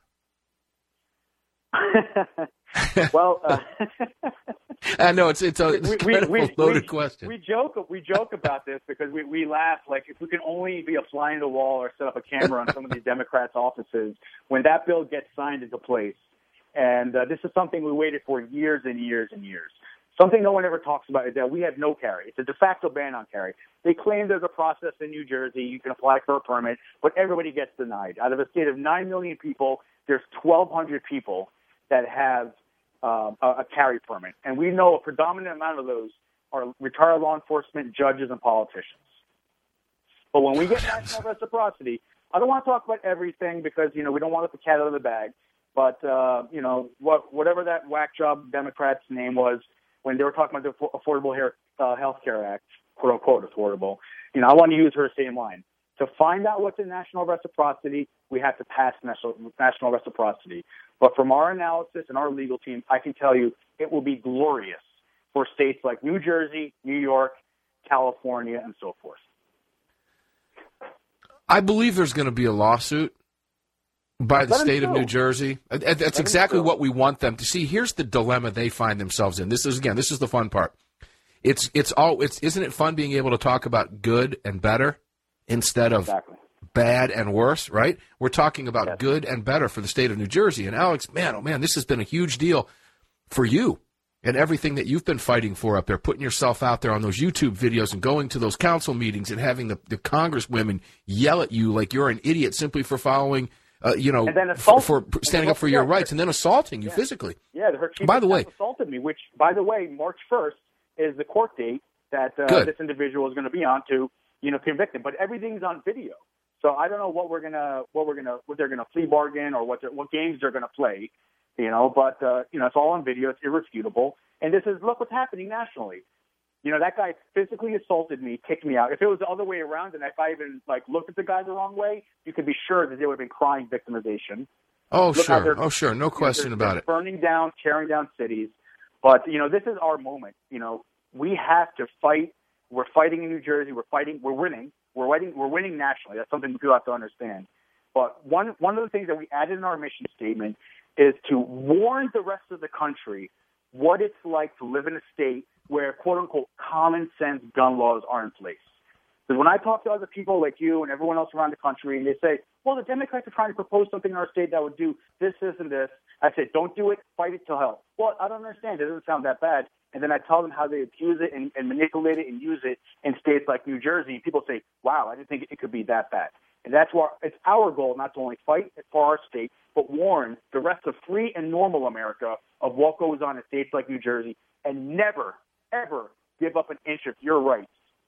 well, uh, I know it's it's a it's we, kind we, of a loaded we, question. We joke we joke about this because we, we laugh like if we can only be a fly in the wall or set up a camera on some of these Democrats' offices when that bill gets signed into place. And uh, this is something we waited for years and years and years. Something no one ever talks about is that we have no carry. It's a de facto ban on carry. They claim there's a process in New Jersey. You can apply for a permit, but everybody gets denied. Out of a state of nine million people, there's twelve hundred people that have um, a, a carry permit. And we know a predominant amount of those are retired law enforcement, judges, and politicians. But when we get national reciprocity, I don't want to talk about everything because, you know, we don't want to let the cat out of the bag. But, uh, you know, what, whatever that whack job Democrat's name was, when they were talking about the Affordable Hair, uh, Health Care Act, quote unquote affordable, you know, I want to use her same line. To find out what's in national reciprocity, we have to pass national, national reciprocity. But from our analysis and our legal team, I can tell you it will be glorious for states like New Jersey, New York, California, and so forth. I believe there's going to be a lawsuit by the Let state of New Jersey. That's Let exactly what we want them to see. Here's the dilemma they find themselves in. This is, again, this is the fun part. It's it's all it's isn't it fun being able to talk about good and better instead of exactly. bad and worse, right? We're talking about yes. good and better for the state of New Jersey. And Alex, man, oh man, this has been a huge deal for you and everything that you've been fighting for up there, putting yourself out there on those YouTube videos and going to those council meetings and having the, the congresswomen yell at you like you're an idiot simply for following Uh, you know, for, for standing up for your yeah, rights, and then assaulting you yeah. physically. Yeah, her chief by the way, assaulted me, which, by the way, March first is the court date that uh, this individual is going to be on to, you know, convict him. But everything's on video, so I don't know what we're gonna, what we're gonna, what they're gonna plea bargain or what, what games they're gonna play, you know. But uh, you know, it's all on video. It's irrefutable. And this is look what's happening nationally. You know, that guy physically assaulted me, kicked me out. If it was the other way around, and if I even like looked at the guy the wrong way, you could be sure that there would have been crying victimization. Oh, Look sure. Oh, sure. No question they're, about they're it. Burning down, tearing down cities. But, you know, this is our moment. You know, we have to fight. We're fighting in New Jersey. We're fighting. We're winning. We're winning. We're winning nationally. That's something people have to understand. But one one of the things that we added in our mission statement is to warn the rest of the country what it's like to live in a state where, quote unquote, common sense gun laws are in place. Because when I talk to other people like you and everyone else around the country, and they say, well, the Democrats are trying to propose something in our state that would do this, this, and this, I say, don't do it, fight it till hell. Well, I don't understand. It doesn't sound that bad. And then I tell them how they abuse it and, and manipulate it and use it in states like New Jersey. People say, wow, I didn't think it could be that bad. And that's why it's our goal not to only fight for our state, but warn the rest of free and normal America of what goes on in states like New Jersey, and never, ever give up an inch of your rights.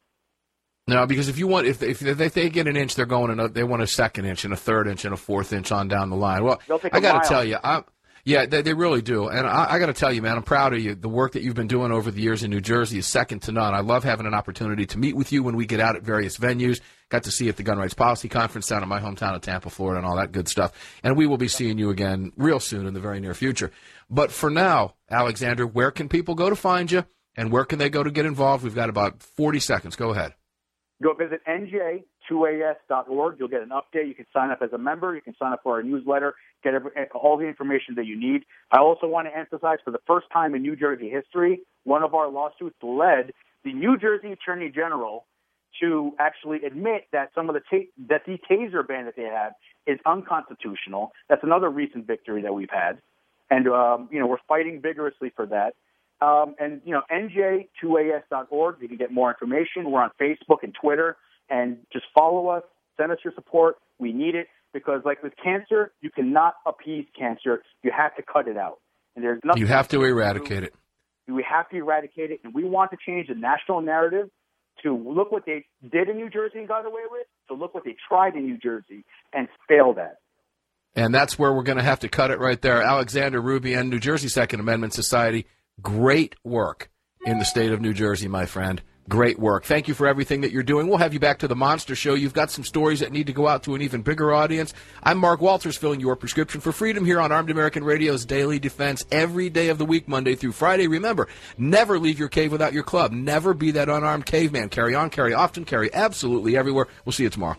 No, because if you want, if if, if they get an inch, they're going, and they want a second inch and a third inch and a fourth inch on down the line. Well, I got to tell you, I'm. Yeah, they, they really do. And I, I got to tell you, man, I'm proud of you. The work that you've been doing over the years in New Jersey is second to none. I love having an opportunity to meet with you when we get out at various venues. Got to see you at the Gun Rights Policy Conference down in my hometown of Tampa, Florida, and all that good stuff. And we will be seeing you again real soon in the very near future. But for now, Alexander, where can people go to find you, and where can they go to get involved? We've got about forty seconds. Go ahead. Go visit N J two A S dot org. You'll get an update. You can sign up as a member. You can sign up for our newsletter, get every, all the information that you need. I also want to emphasize, for the first time in New Jersey history, one of our lawsuits led the New Jersey Attorney General to actually admit that some of the ta- that the taser ban that they have is unconstitutional. That's another recent victory that we've had. And, um, you know, we're fighting vigorously for that. Um, and, you know, N J two A S dot org, you can get more information. We're on Facebook and Twitter. And just follow us. Send us your support. We need it, because, like with cancer, you cannot appease cancer. You have to cut it out. And there's nothing. You have to eradicate it. We have to eradicate it. And we want to change the national narrative to look what they did in New Jersey and got away with, to look what they tried in New Jersey and failed at. And that's where we're going to have to cut it right there. Alexander Rubian, New Jersey Second Amendment Society. Great work in the state of New Jersey, my friend. Great work. Thank you for everything that you're doing. We'll have you back to the Monster Show. You've got some stories that need to go out to an even bigger audience. I'm Mark Walters, filling your prescription for freedom here on Armed American Radio's Daily Defense every day of the week, Monday through Friday. Remember, never leave your cave without your club. Never be that unarmed caveman. Carry on, carry often, carry absolutely everywhere. We'll see you tomorrow.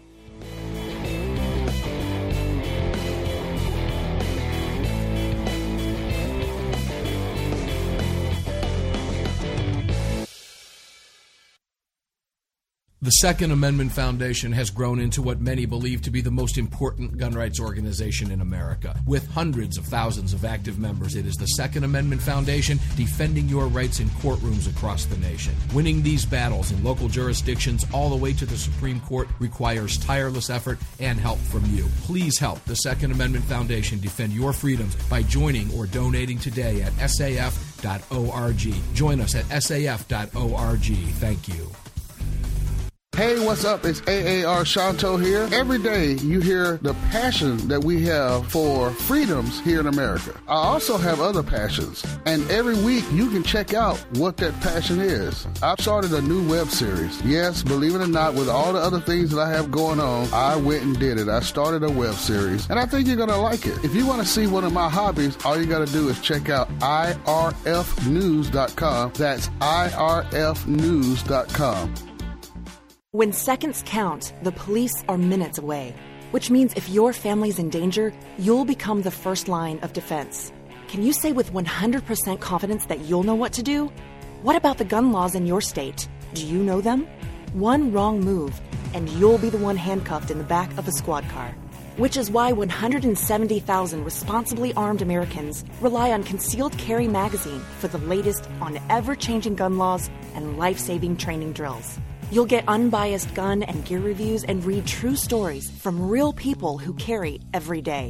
The Second Amendment Foundation has grown into what many believe to be the most important gun rights organization in America. With hundreds of thousands of active members, it is the Second Amendment Foundation defending your rights in courtrooms across the nation. Winning these battles in local jurisdictions all the way to the Supreme Court requires tireless effort and help from you. Please help the Second Amendment Foundation defend your freedoms by joining or donating today at S A F dot org. Join us at S A F dot org. Thank you. Hey, what's up? It's A A R Shanto here. Every day you hear the passion that we have for freedoms here in America. I also have other passions, and every week you can check out what that passion is. I've started a new web series. Yes, believe it or not, with all the other things that I have going on, I went and did it. I started a web series, and I think you're going to like it. If you want to see one of my hobbies, all you got to do is check out I R F news dot com. That's I R F news dot com. When seconds count, the police are minutes away, which means if your family's in danger, you'll become the first line of defense. Can you say with one hundred percent confidence that you'll know what to do? What about the gun laws in your state? Do you know them? One wrong move, and you'll be the one handcuffed in the back of a squad car. Which is why one hundred seventy thousand responsibly armed Americans rely on Concealed Carry Magazine for the latest on ever-changing gun laws and life-saving training drills. You'll get unbiased gun and gear reviews and read true stories from real people who carry every day.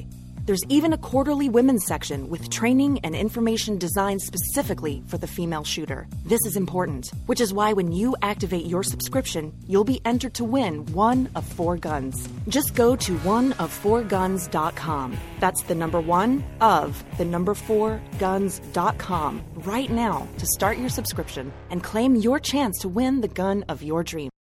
There's even a quarterly women's section with training and information designed specifically for the female shooter. This is important, which is why when you activate your subscription, you'll be entered to win one of four guns. Just go to one of four guns dot com. That's the number one of the number four guns dot com right now to start your subscription and claim your chance to win the gun of your dreams.